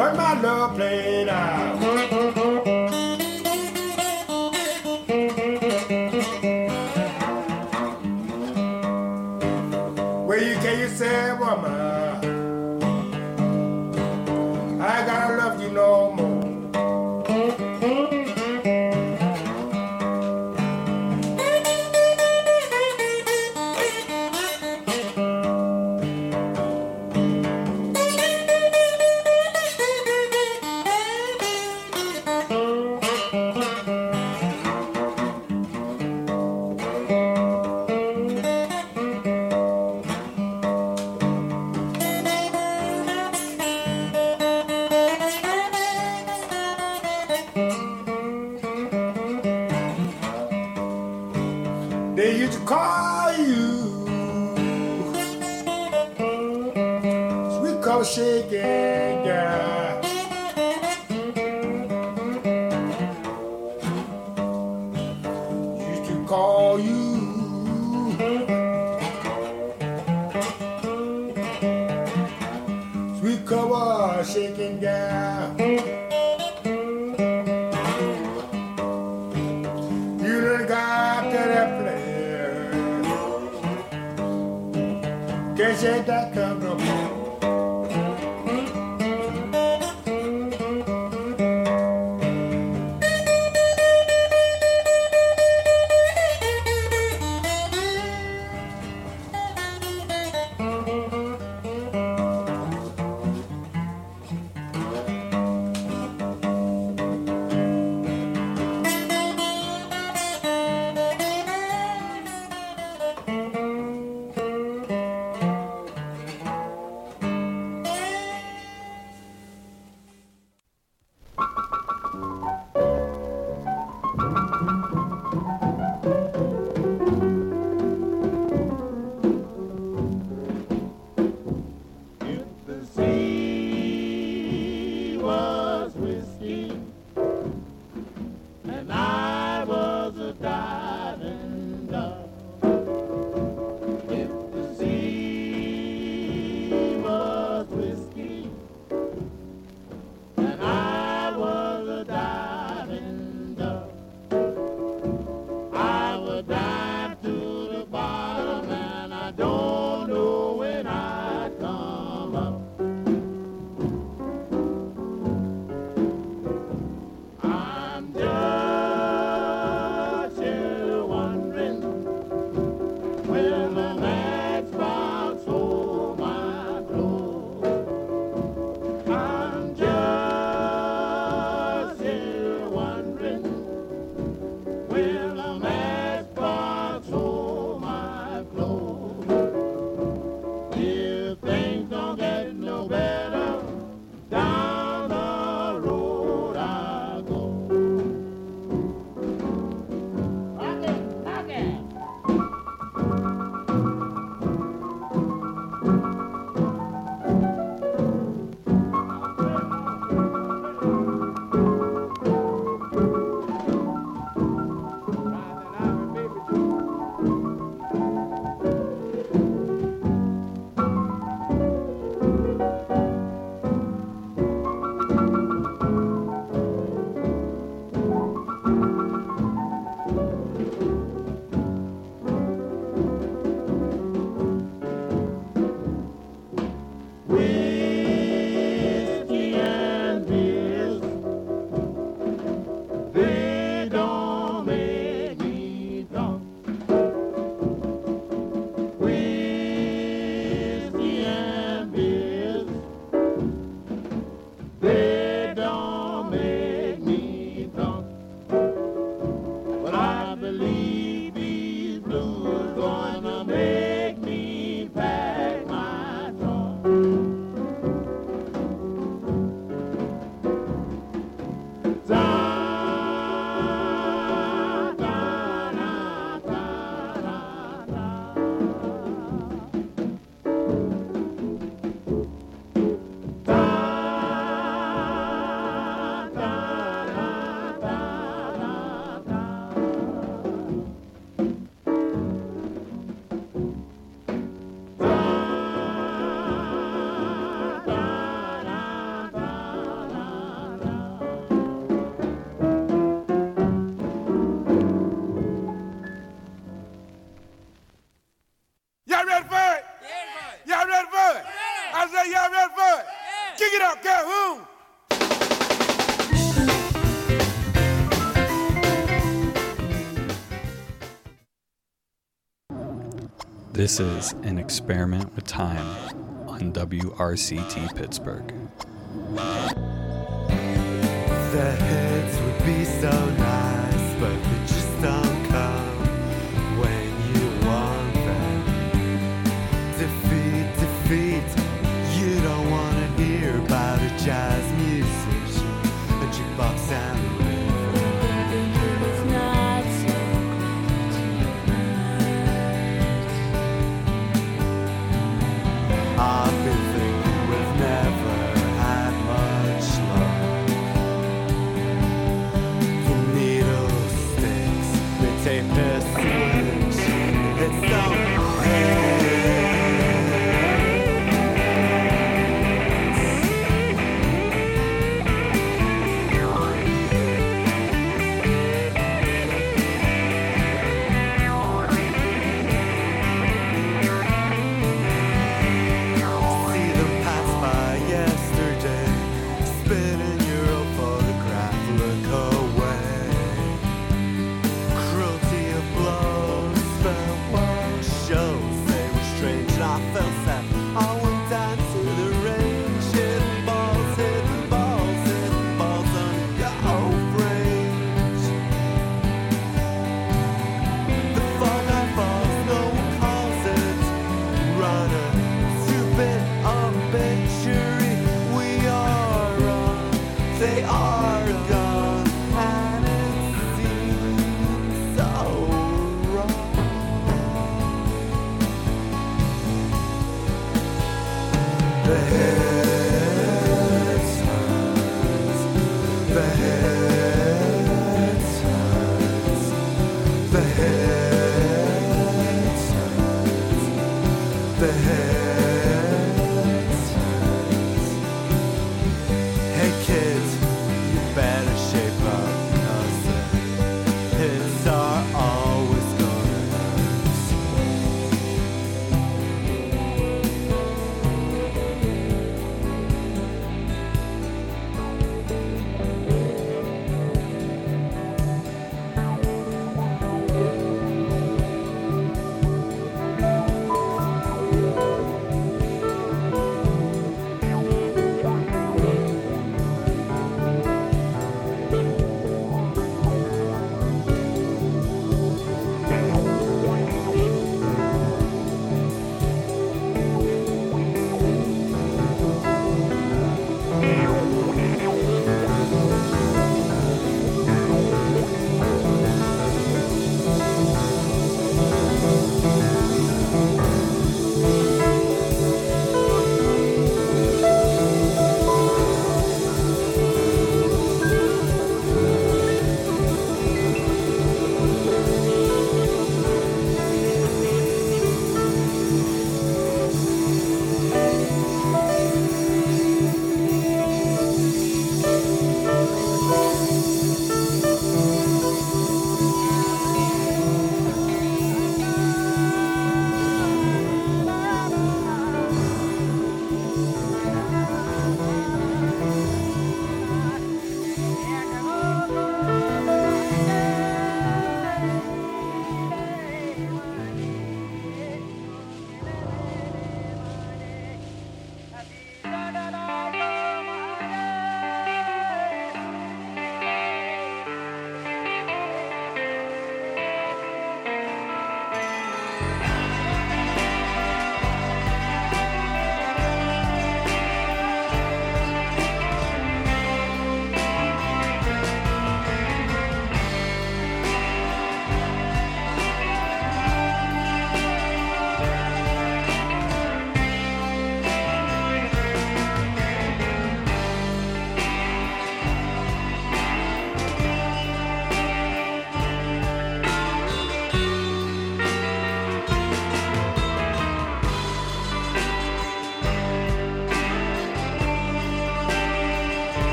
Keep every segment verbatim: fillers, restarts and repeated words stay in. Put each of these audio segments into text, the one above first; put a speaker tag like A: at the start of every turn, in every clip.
A: But my love played out. Well, you can you say, woman, I gotta love you no more. They used to call you sweet color shaking girl. Used to call you sweet color shaking girl. You done got to that place. Can't shake that cup no more. go!
B: This is An Experiment with Time on W R C T Pittsburgh.
C: The hits would be so nice, but they just don't come when you want them. Defeat, defeat, you don't want to hear about a jazz musician, a jukebox and a river. It's not so I've been thinking we've never had much luck. The needle sticks, they tape their switch. It's so better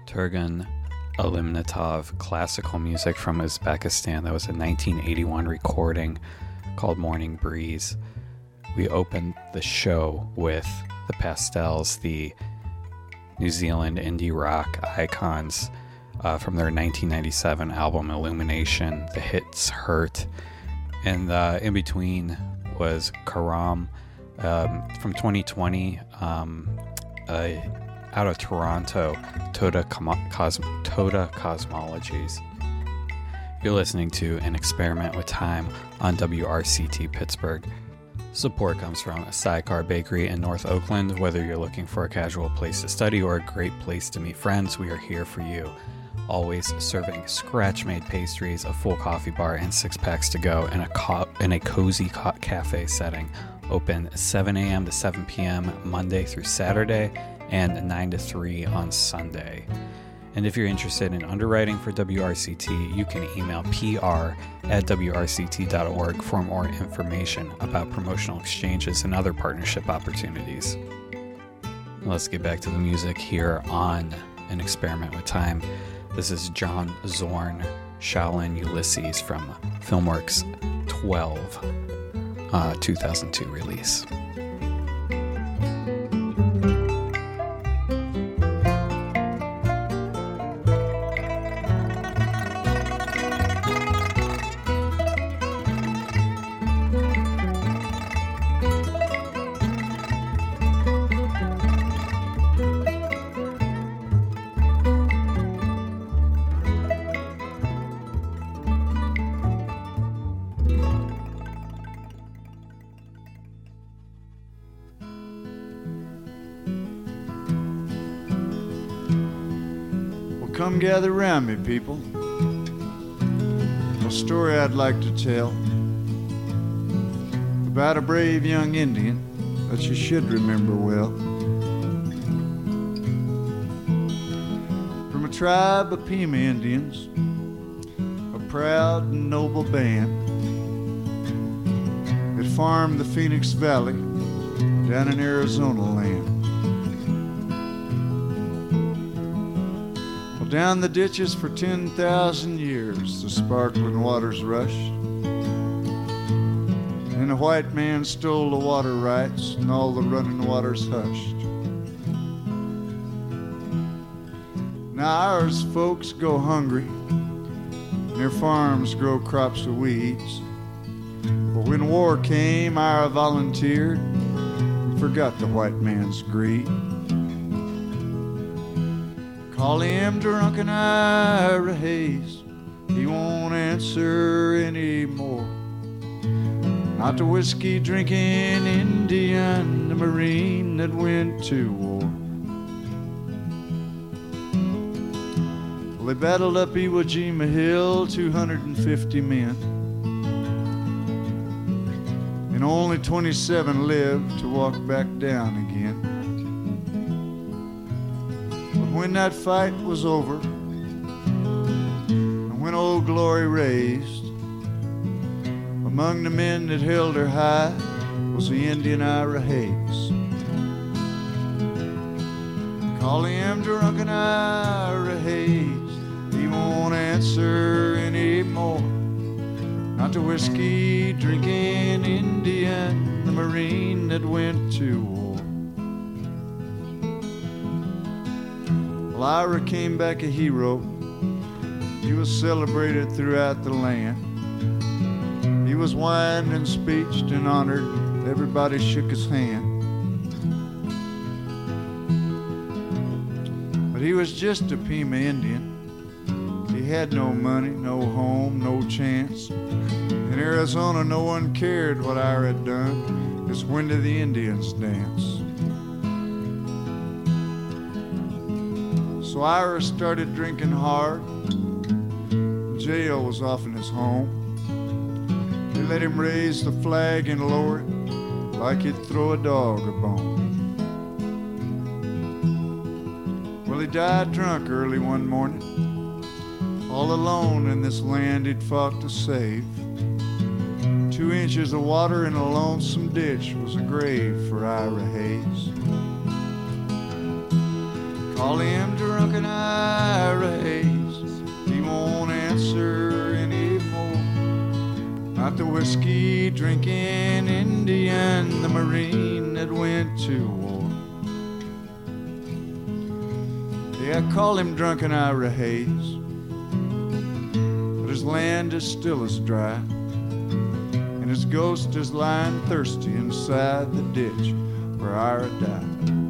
B: Turgun Alimnatov classical music from Uzbekistan. That was a nineteen eighty-one recording called Morning Breeze. We opened the show with the Pastels, the New Zealand indie rock icons, uh, from their nineteen ninety-seven album Illumination. The hits Hurt. And uh, in between was Karam um, from twenty twenty, um, uh, out of Toronto, Toda, Cos- Toda Cosmologies. You're listening to An Experiment with Time on W R C T Pittsburgh. Support comes from Sidecar Bakery in North Oakland. Whether you're looking for a casual place to study or a great place to meet friends, we are here for you. Always serving scratch-made pastries, a full coffee bar, and six packs to go in a co- in a cozy co- cafe setting. Open seven a.m. to seven p.m. Monday through Saturday and nine to three on Sunday. And if you're interested in underwriting for W R C T, you can email P R at W R C T dot org for more information about promotional exchanges and other partnership opportunities. Let's get back to the music here on An Experiment with Time. This is John Zorn, Shaolin Ulysses from Filmworks twelve, uh, two thousand two release.
D: Come gather round me, people. A story I'd like to tell about a brave young Indian that you should remember well. From a tribe of Pima Indians, a proud and noble band that farmed the Phoenix Valley down in Arizona land. Down the ditches for ten thousand years the sparkling waters rushed, and the white man stole the water rights and all the running waters hushed. Now ours folks go hungry and their farms grow crops of weeds, but when war came our volunteered and forgot the white man's greed. Call him drunken Ira Hayes, he won't answer anymore. Not the whiskey drinking Indian, the Marine that went to war. Well, they battled up Iwo Jima Hill, two hundred fifty men, and only twenty-seven lived to walk back down again. When that fight was over, and when Old Glory raised, among the men that held her high was the Indian Ira Hayes. Call him drunken Ira Hayes, he won't answer anymore. Not the whiskey drinking Indian, the Marine that went to war. Ira came back a hero. He was celebrated throughout the land. He was wined and speeched and honored. Everybody shook his hand. But he was just a Pima Indian. He had no money, no home, no chance. In Arizona, no one cared what Ira had done. It's when did the Indians dance? So Ira started drinking hard. Jail was often his home. They let him raise the flag and lower it like he'd throw a dog a bone. Well, he died drunk early one morning, all alone in this land he'd fought to save. Two inches of water in a lonesome ditch was a grave for Ira Hayes. Call him drunken Ira Hayes, he won't answer anymore. Not the whiskey drinking Indian, the Marine that went to war. Yeah, call him drunken Ira Hayes, but his land is still as dry, and his ghost is lying thirsty inside the ditch where Ira died.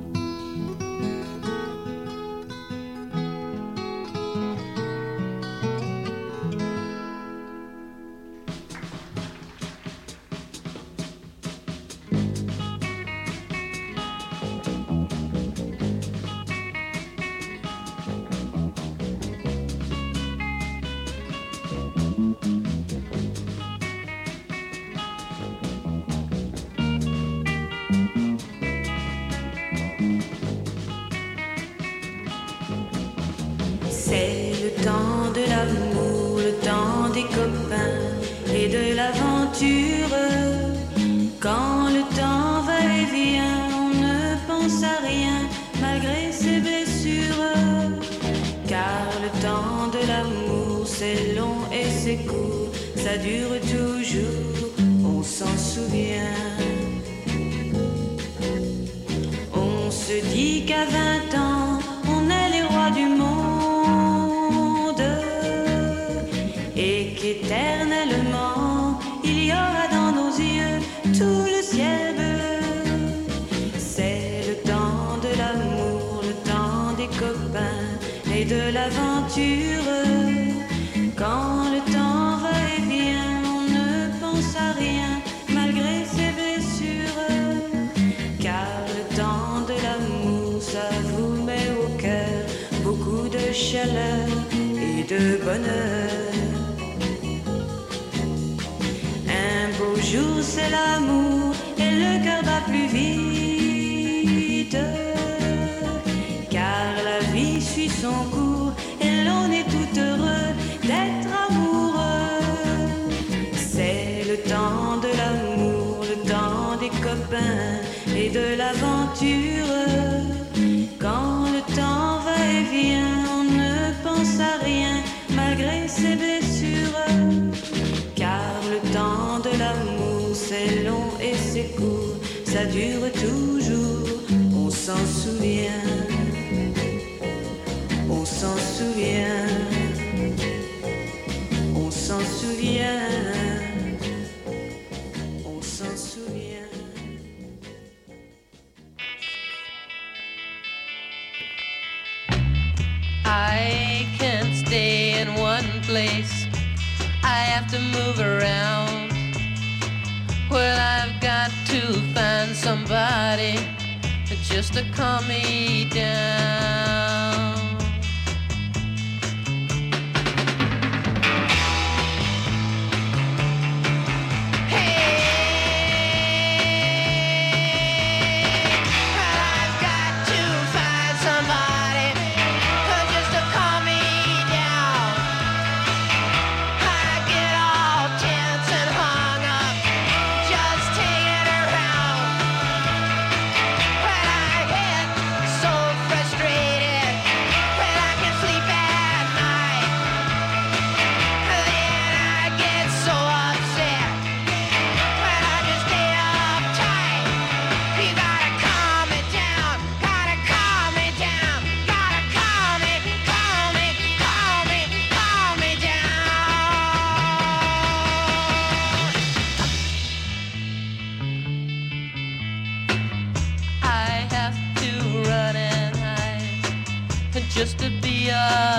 E: Just to be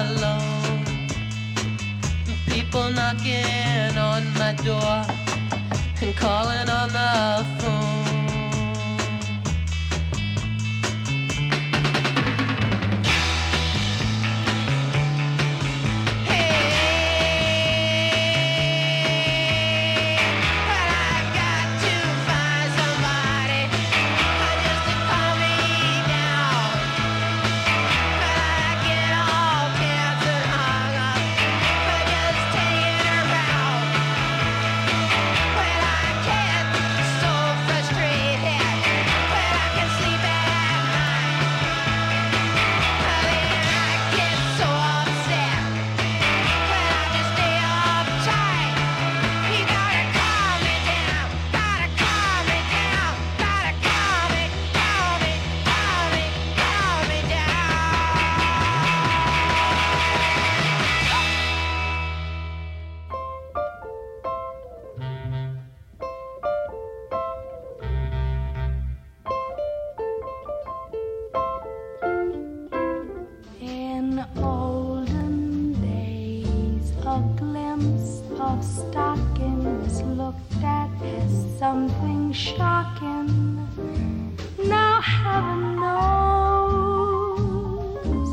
E: alone. People knocking on my door and calling on the phone.
F: Can't something shocking. Now heaven knows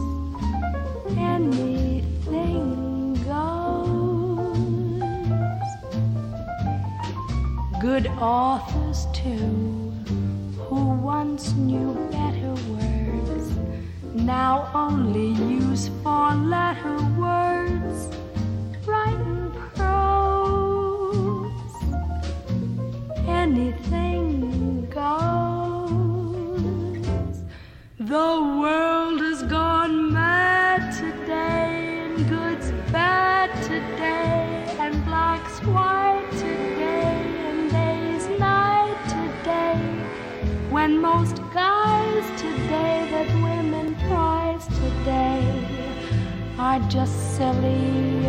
F: anything goes. Good authors too, who once knew better words, now only use four-letter words, writing prose. Anything goes. The world has gone mad today, and good's bad today, and black's white today, and day's night today. When most guys today that women prize today are just silly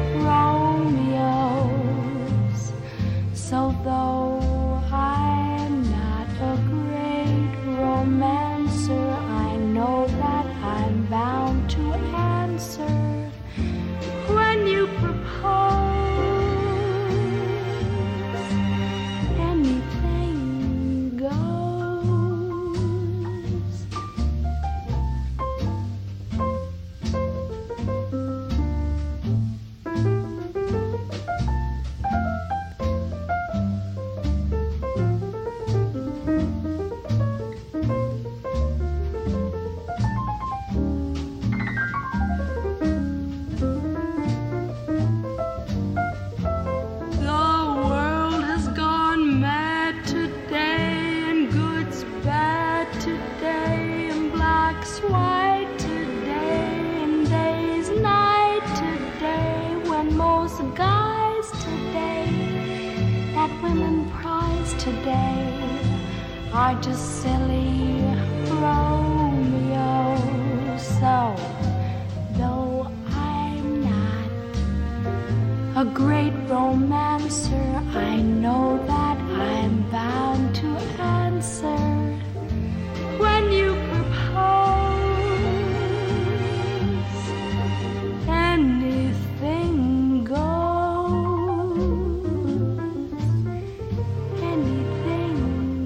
F: Romeos. So though I'm not a great romancer, I know that I'm bound to answer when you propose. Anything goes. Are just silly Romeo. So, though I'm not a great romancer, I know that I'm bound to answer when you propose. Anything goes. Anything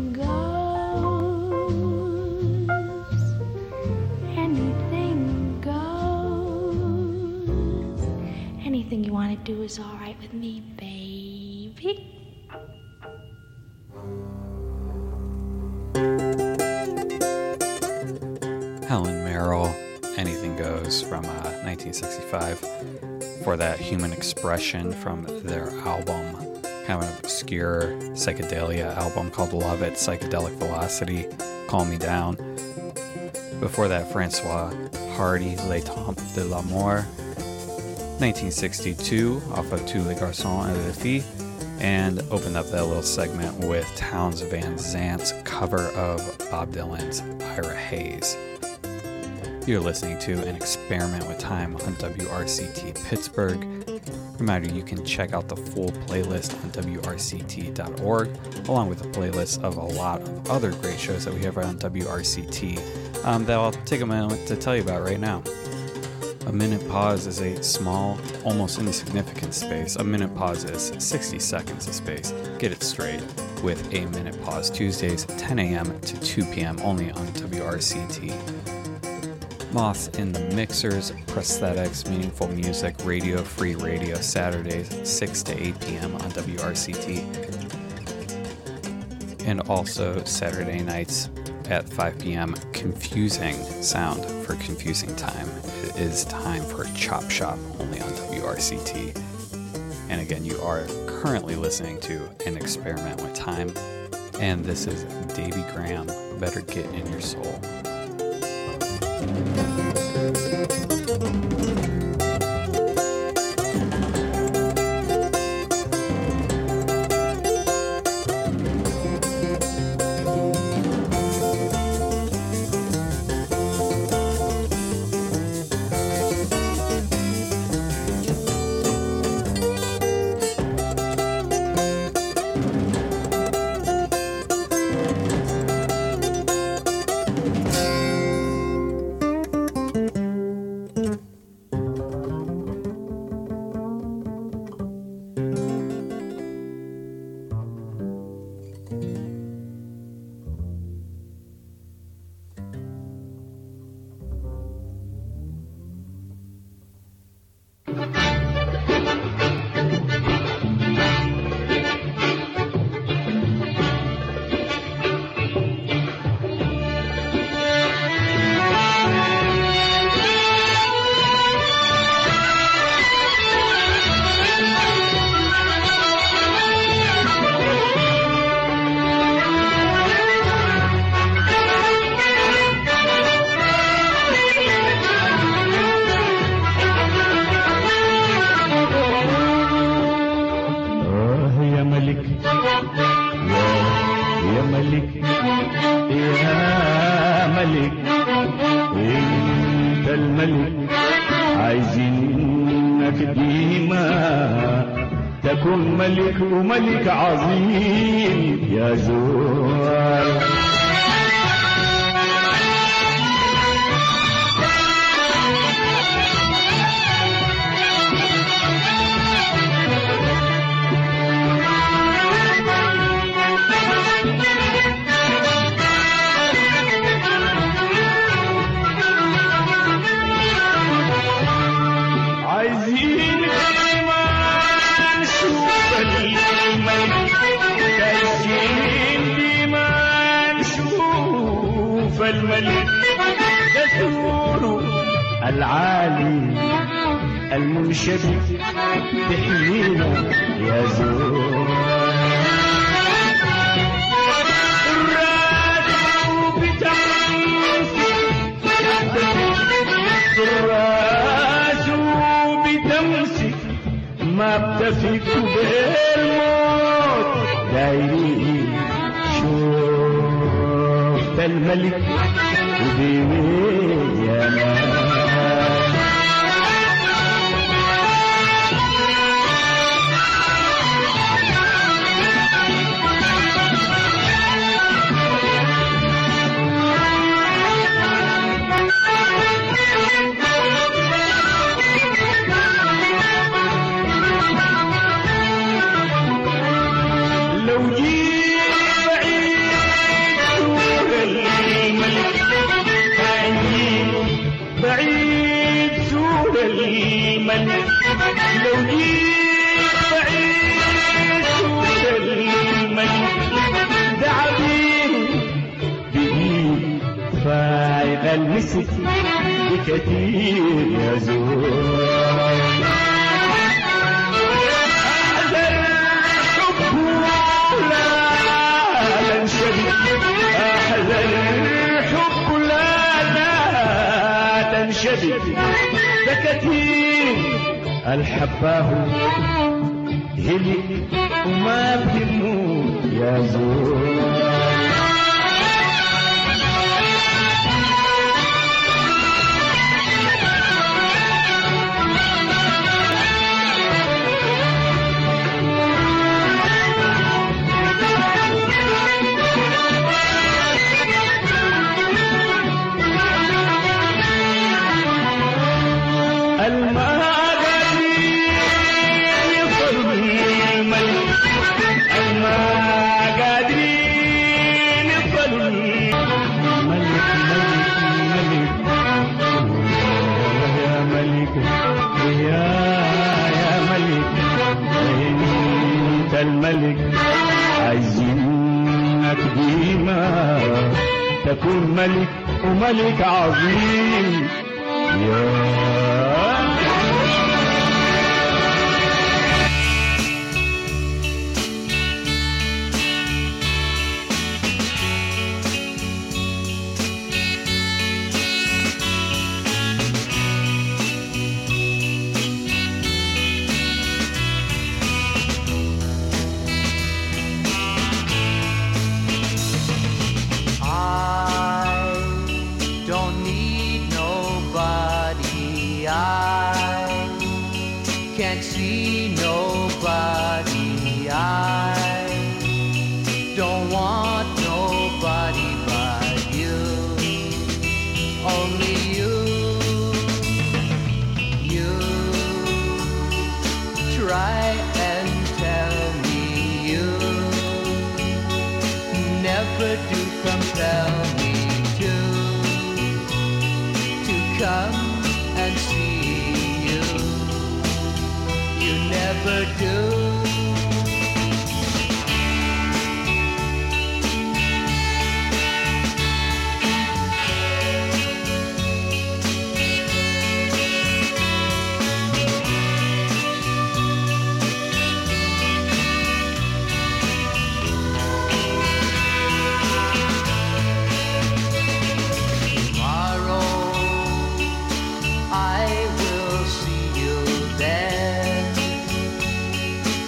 F: Anything you want to do is all right with me, baby.
B: Helen Merrill, Anything Goes from uh, nineteen sixty-five. For that, Human Expression from their album, kind of an obscure psychedelia album called Love It, Psychedelic Velocity, Calm Me Down. Before that, Francois Hardy, Les Temps de l'Amour, nineteen sixty-two, off of Tous les garçons et les filles, and opened up that little segment with Townes Van Zant's cover of Bob Dylan's Ira Hayes. You're listening to An Experiment with Time on W R C T Pittsburgh. Reminder, you can check out the full playlist on W R C T dot org, along with a playlist of a lot of other great shows that we have on W R C T um, that I'll take a moment to tell you about right now. A minute pause is a small, almost insignificant space. A minute pause is sixty seconds of space. Get it straight with a minute pause Tuesdays, ten a.m. to two p.m. only on W R C T. Moths in the Mixers, Prosthetics, Meaningful Music, Radio Free Radio, Saturdays, six to eight p.m. on W R C T. And also Saturday nights at five p.m. Confusing Sound for Confusing Time. It is time for Chop Shop only on W R C T. And again, you are currently listening to An Experiment with Time. And this is Davy Graham, Better Get in Your Soul.
G: ملك يا ملك انت الملك عايزينك ديما تكون ملك وملك عظيم يا زوال الملك دستور العالي المنشبك تحمينا يا زور الراس بتمسك ما بتفك بالموت دايرين شوفت الملك وديني يا ناس لو بعيد سور الملك لو جيت بعيد سور الملك دعبين بإيد فايق المسك بكثير يا زور أحزن حب لا تنشبك أحزن حب لا تنشبك بكثير الحباه هلك وما بتموت يا زور الملك عايزينك ديما تكون ملك وملك عظيم يا
E: can't see nobody. I don't want nobody but you. Only you. You try and tell me you never do compel me to to come and see. You never do. Tomorrow I will see you then.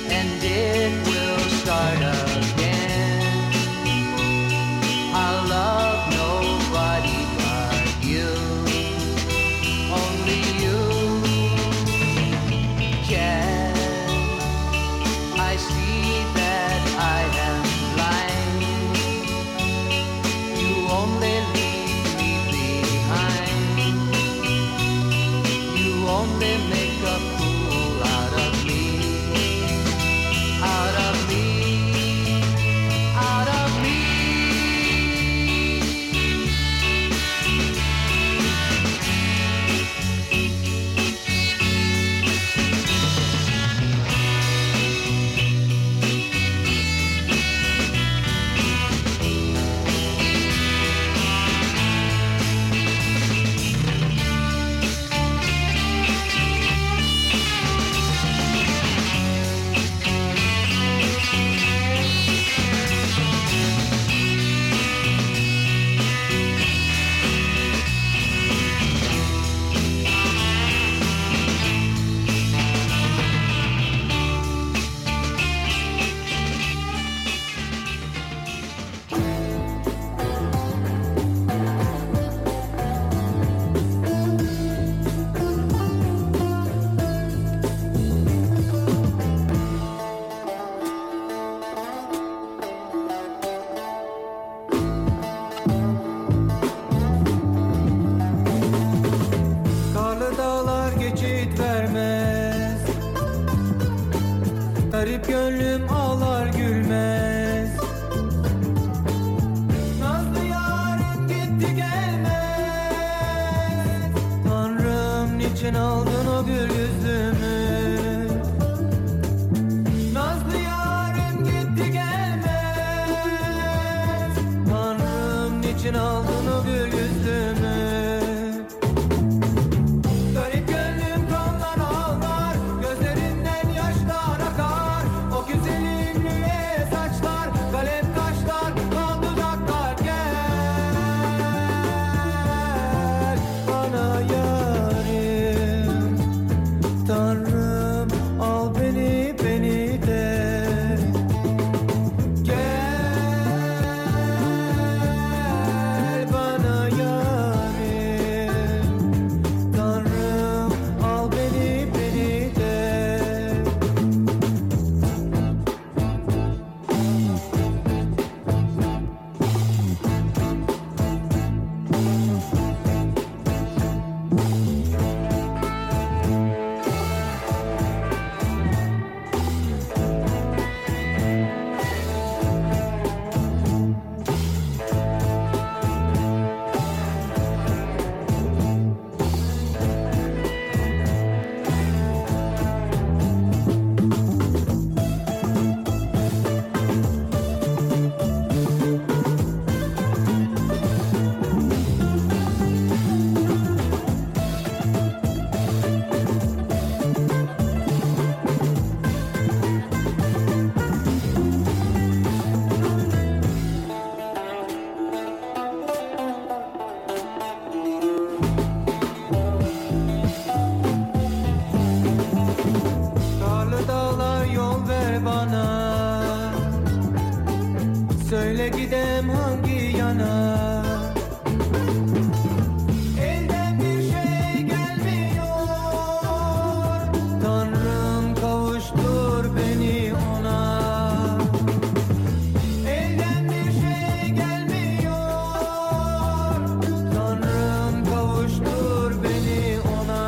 H: için aldın o gül yüzlümü. Garip gönlüm kanlar ağlar, gözlerinden yaşlar akar. O güzelim lüle saçlar, kalem kaşlar, bal dudaklar. Gel bana yarim, Tanrım al beni beni de. Gel bana yarim, Tanrım al beni beni de. Karlı dağlar yol ver bana, söyle gidem hangi yana. Elden bir şey gelmiyor, Tanrım kavuştur beni ona. Elden bir şey gelmiyor, Tanrım kavuştur beni ona.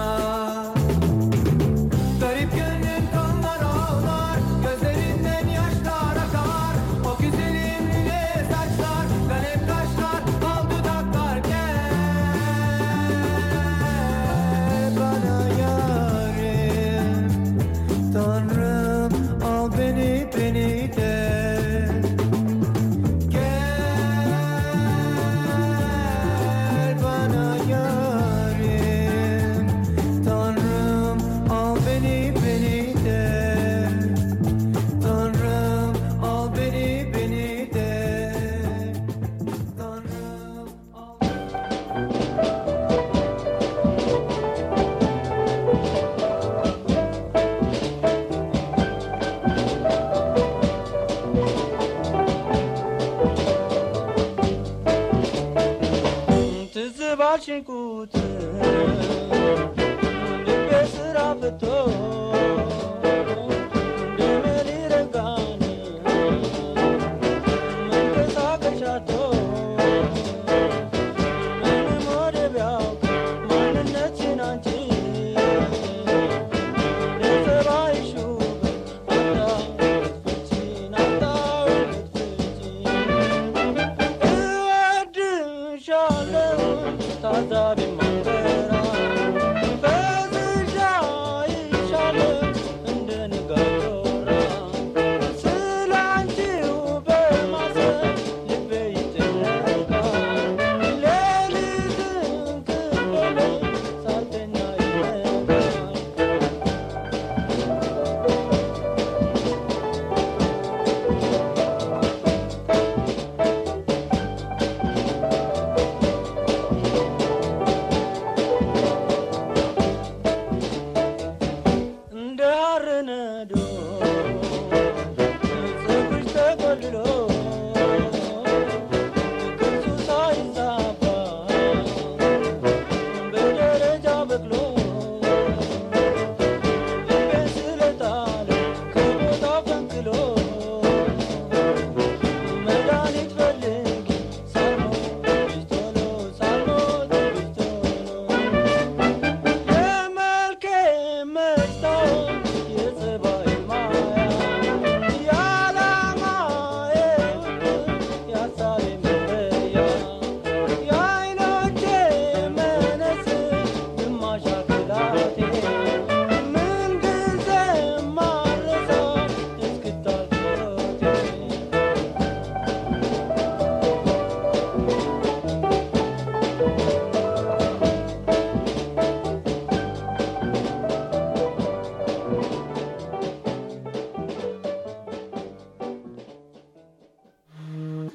H: Garip gönlüm kanlar ağlar, gözlerinden yaşlar akar. O güzelim lüle saçlar, kalem kaşlar, bal dudaklar. Gel bana yarim, Tanrım al beni beni de. Gel bana yarim, Tanrım al beni beni de. Tanrım al beni beni de. Tanrım al.
I: ትዝባልሽ ቁጥር ልቤ ስራ ፍቶ እንደምን ይረጋል መንቀሳቀሻቶ ምንም ወደ ቢያውቅ ማንነትሽን አንቺ ለጸባይሽ ውበት አታውቅፍቺን አታውቅፍቺ እወድሻለሁ ታዛቢ ማንበራ በዝሻ ይሻለሁ እንደ ንጋቶራ ስለ አንቺው በማሰብ ልቤ ይጨነቃል ሌሊትን ክፍል ሳልተኛ ይነጋል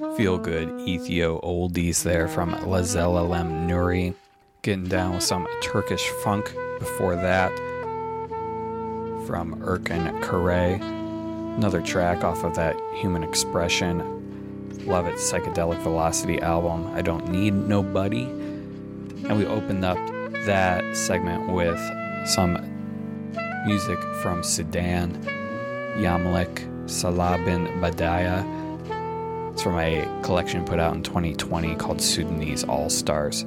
B: feel-good Ethio oldies there from Lazelalem Nuri. Getting down with some Turkish funk before that from Erkan Kare. Another track off of that Human Expression, love it, Psychedelic Velocity album, I Don't Need Nobody. And we opened up that segment with some music from Sudan, Yamlik Salabin Badaya. It's from a collection put out in twenty twenty called Sudanese All-Stars.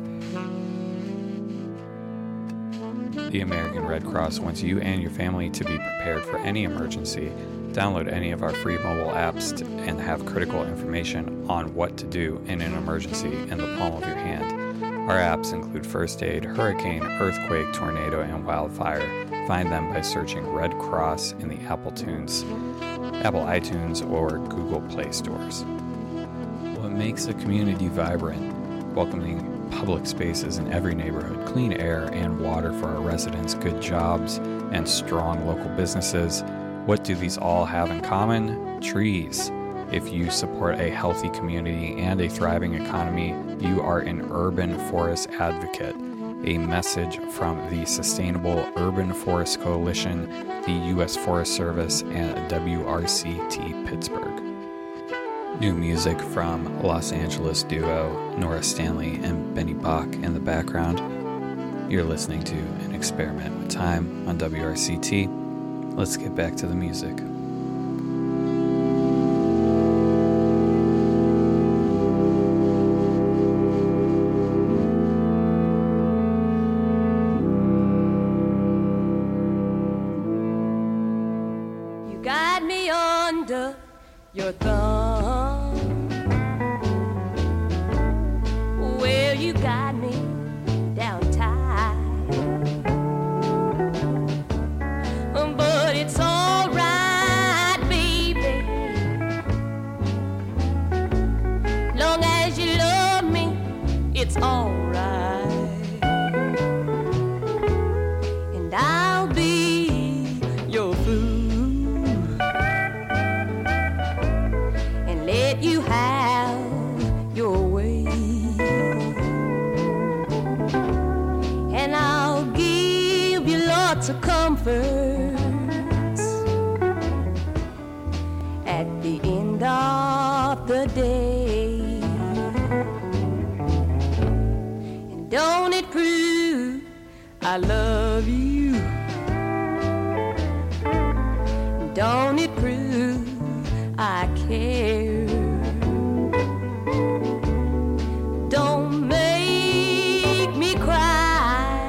B: The American Red Cross wants you and your family to be prepared for any emergency. Download any of our free mobile apps to, and have critical information on what to do in an emergency in the palm of your hand. Our apps include first aid, hurricane, earthquake, tornado, and wildfire. Find them by searching Red Cross in the Apple Tunes, Apple iTunes, or Google Play stores. What makes a community vibrant? Welcoming public spaces in every neighborhood, clean air and water for our residents, good jobs, and strong local businesses. What do these all have in common? Trees. If you support a healthy community and a thriving economy, you are an urban forest advocate. A message from the Sustainable Urban Forest Coalition, the U S Forest Service, and W R C T Pittsburgh. New music from Los Angeles duo Nora Stanley and Benny Bach in the background. You're listening to An Experiment with Time on W R C T. Let's get back to the music.
E: You got me under your thumb. Well, you got me down tight. But it's all right, baby. Long as you love me, it's all right. And I'll be your fool and let you have your way. And I'll give you lots of comfort at the end of the day. And don't it prove I love you? Don't it prove I care? Don't make me cry.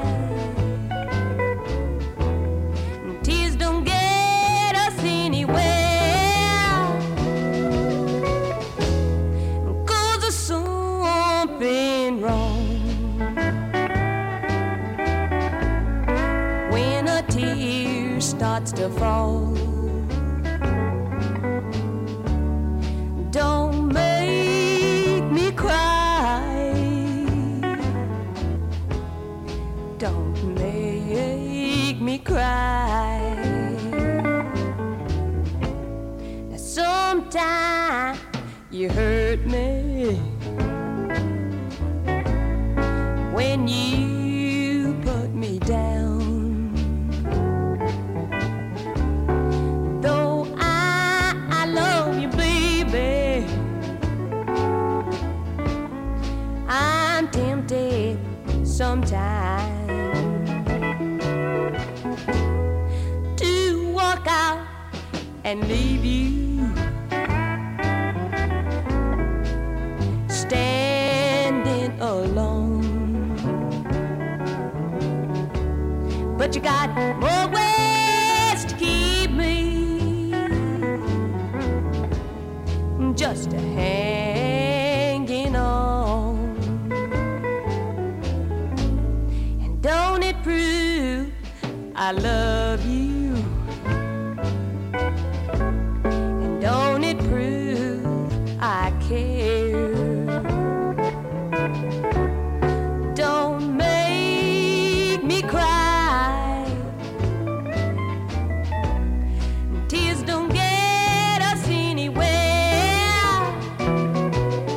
E: Tears don't get us anywhere. Cause there's something wrong when a tear starts to fall. Don't make me cry. Don't make me cry. Now sometimes you hurt me when you put me down. Though I, I love you, baby, I'm tempted sometimes to walk out and leave you standing alone. But you got more ways to keep me just hanging on. And don't it prove I love you? And don't it prove I care? Don't make me cry. Tears don't get us anywhere.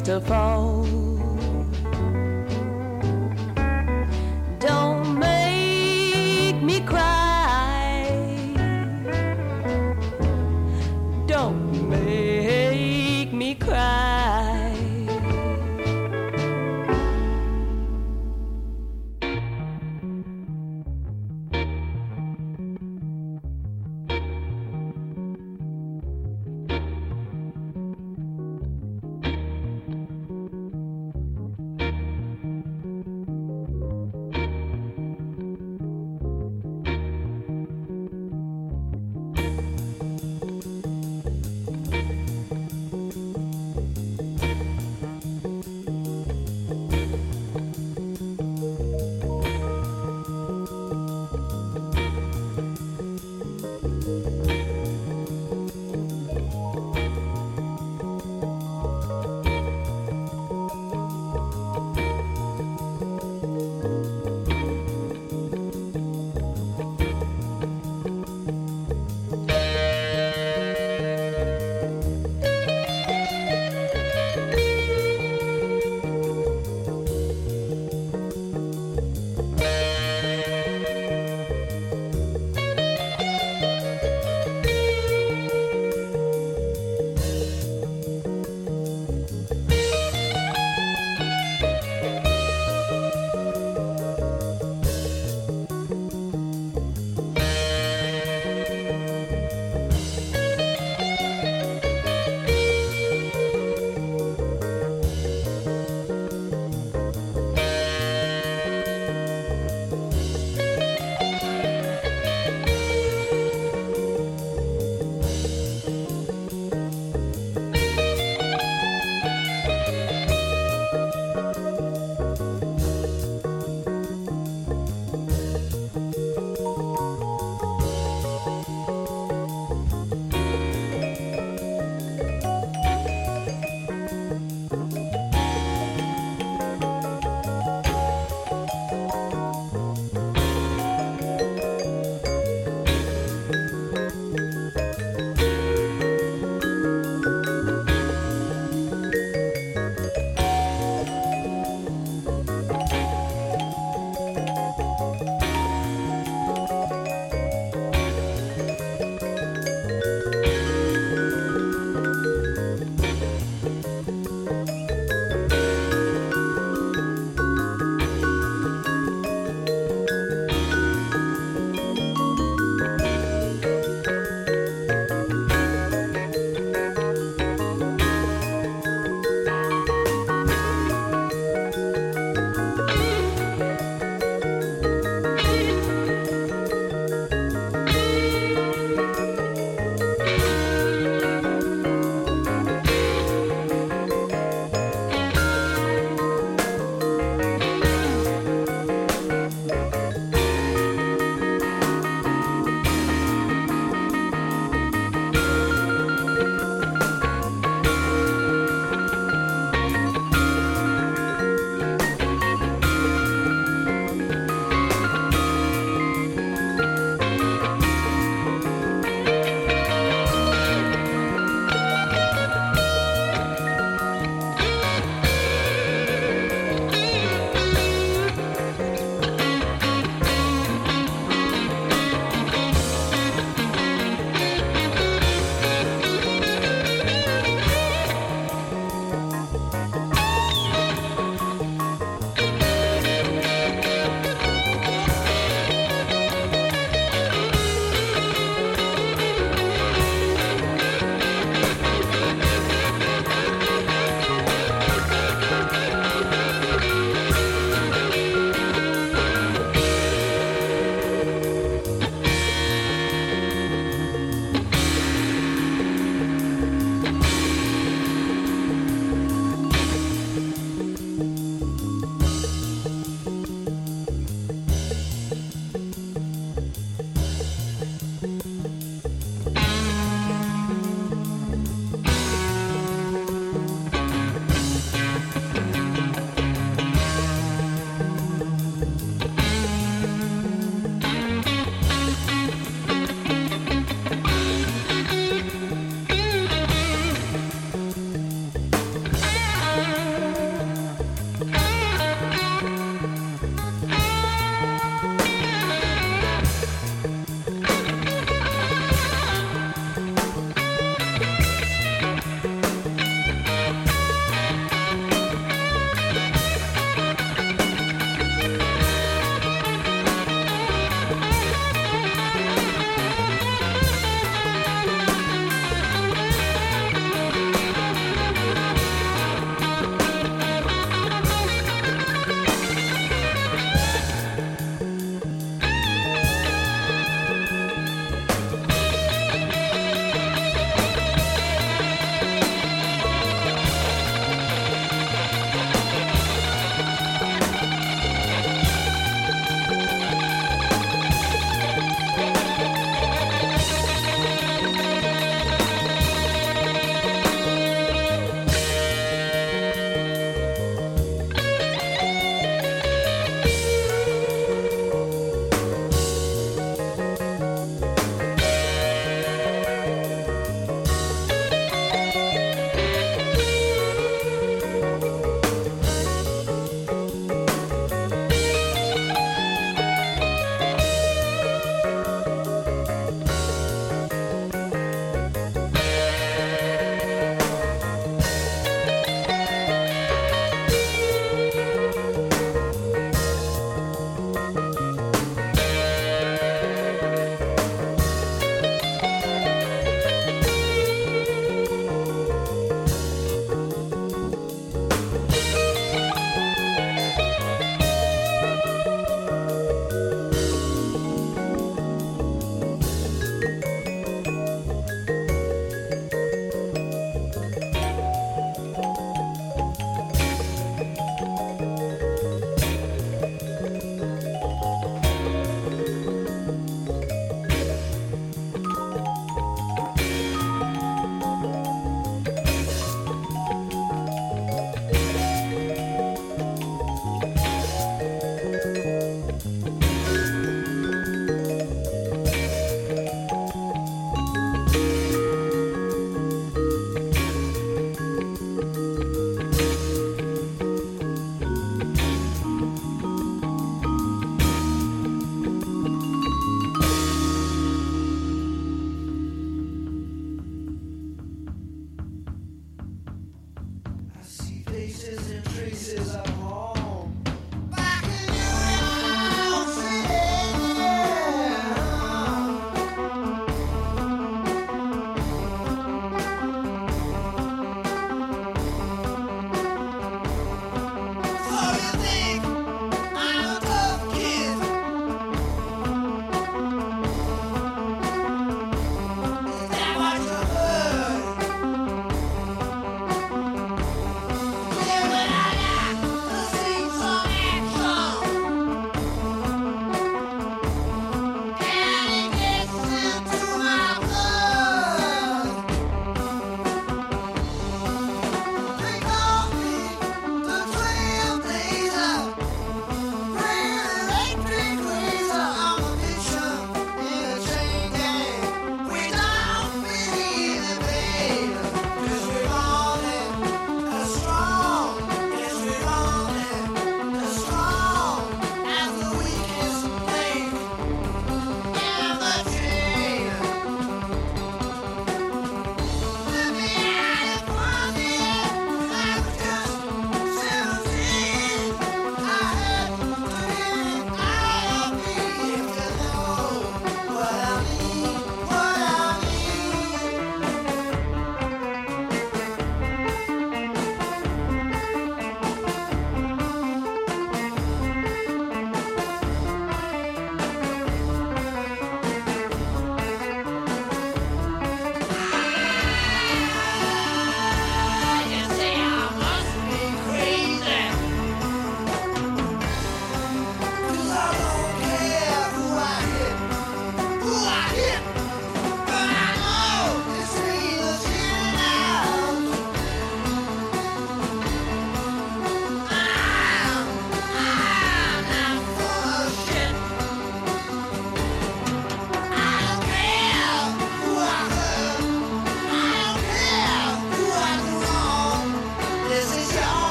E: clouds to fall. Don't make me cry. Don't make me cry.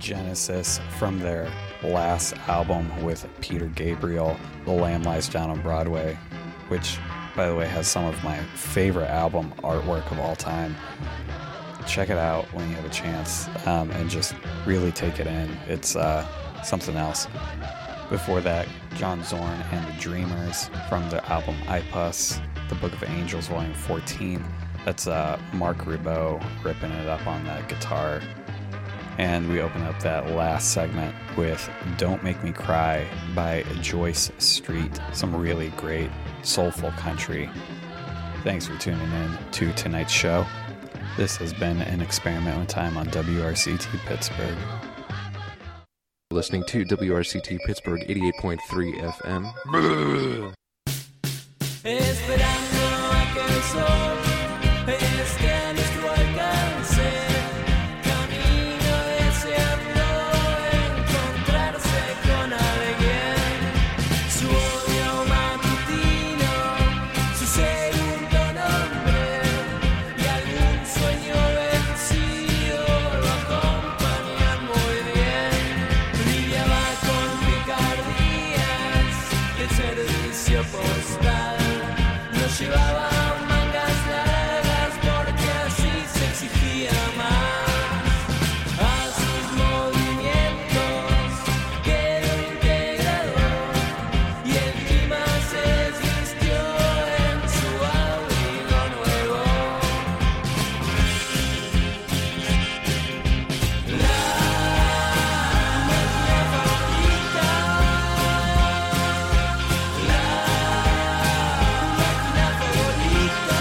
B: Genesis from their last album with Peter Gabriel, The Lamb Lies Down on Broadway, which, by the way, has some of my favorite album artwork of all time. Check it out when you have a chance, um, and just really take it in. It's uh, something else. Before that, John Zorn and the Dreamers from the album Ipus, The Book of Angels, Volume fourteen. That's uh, Mark Ribot ripping it up on that guitar. And we open up that last segment with Don't Make Me Cry by Joyce Street. Some really great, soulful country. Thanks for tuning in to tonight's show. This has been an experiment with time on W R C T Pittsburgh.
J: Listening to W R C T Pittsburgh eighty-eight point three F M.
I: Esperando a que el sol esté a nuestro alcance, camino deseando encontrarse con alguien. Su odio matutino, su segundo nombre y algún sueño vencido lo acompañan muy bien. Lidia va con picardías el servicio postal. Nos llevaba mangas largas porque así se exigía más. A sus movimientos quedó integrado y el clima se vistió en su abrigo nuevo. La máquina favorita, la máquina favorita.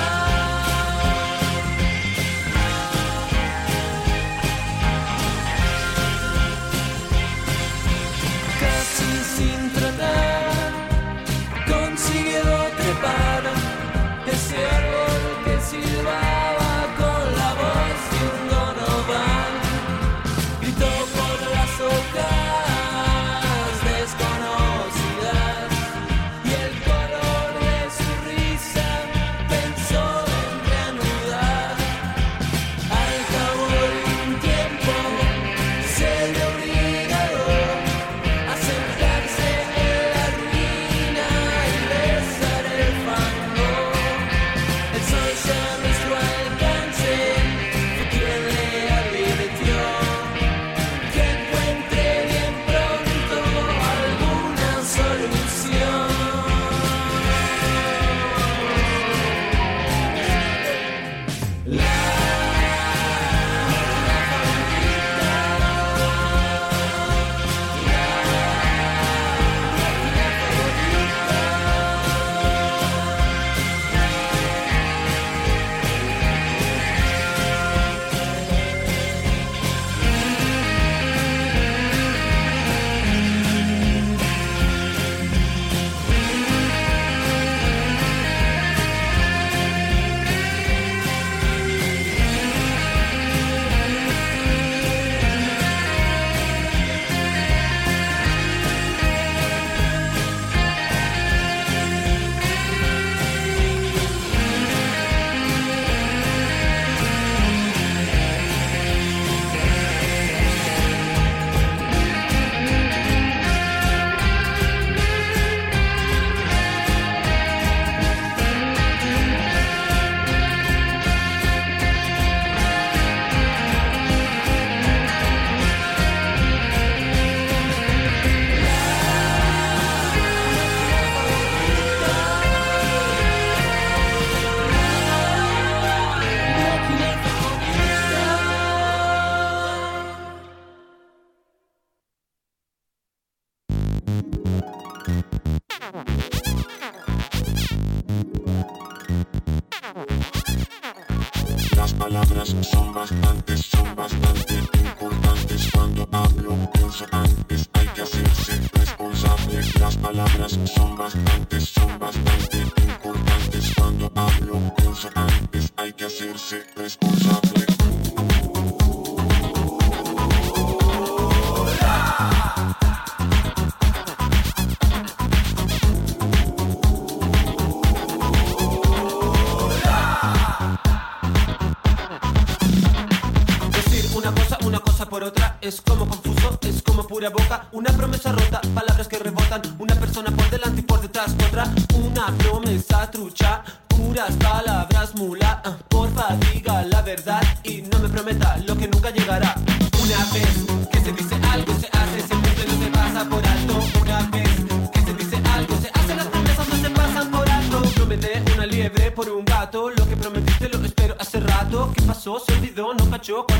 I: Casi sin tratar, consiguió trepar ese árbol que silbaba con la voz de un Donovan. Gritó por las hojas desconocidas y el color de su risa pensó en reanudar. Al cabo de un tiempo se vio obligado a sentarse en la ruina y besar el fango. El sol ya a nuestro alcance fue quien le advirtió que encuentre bien pronto alguna solución. La
K: Las palabras son bastantes, son bastante importantes. Cuando hablo, pienso antes, hay que hacerse responsable. Las palabras son bastantes, son bastante importantes. Cuando hablo, pienso antes, hay que hacerse responsable.
H: Decir una cosa, una cosa por otra es como confuso. pura boca, una promesa rota, palabras que rebotan, una persona por delante y por detrás otra, una promesa trucha, puras palabras mula, uh, porfa diga la verdad y no me prometa lo que nunca llegará. Una vez que se dice algo se hace, siempre no se pasa por alto. Una vez que se dice algo se hace, las promesas no se pasan por alto. Promete una liebre por un gato, lo que prometiste lo espero hace rato. ¿Qué pasó? Se olvidó, no cachó.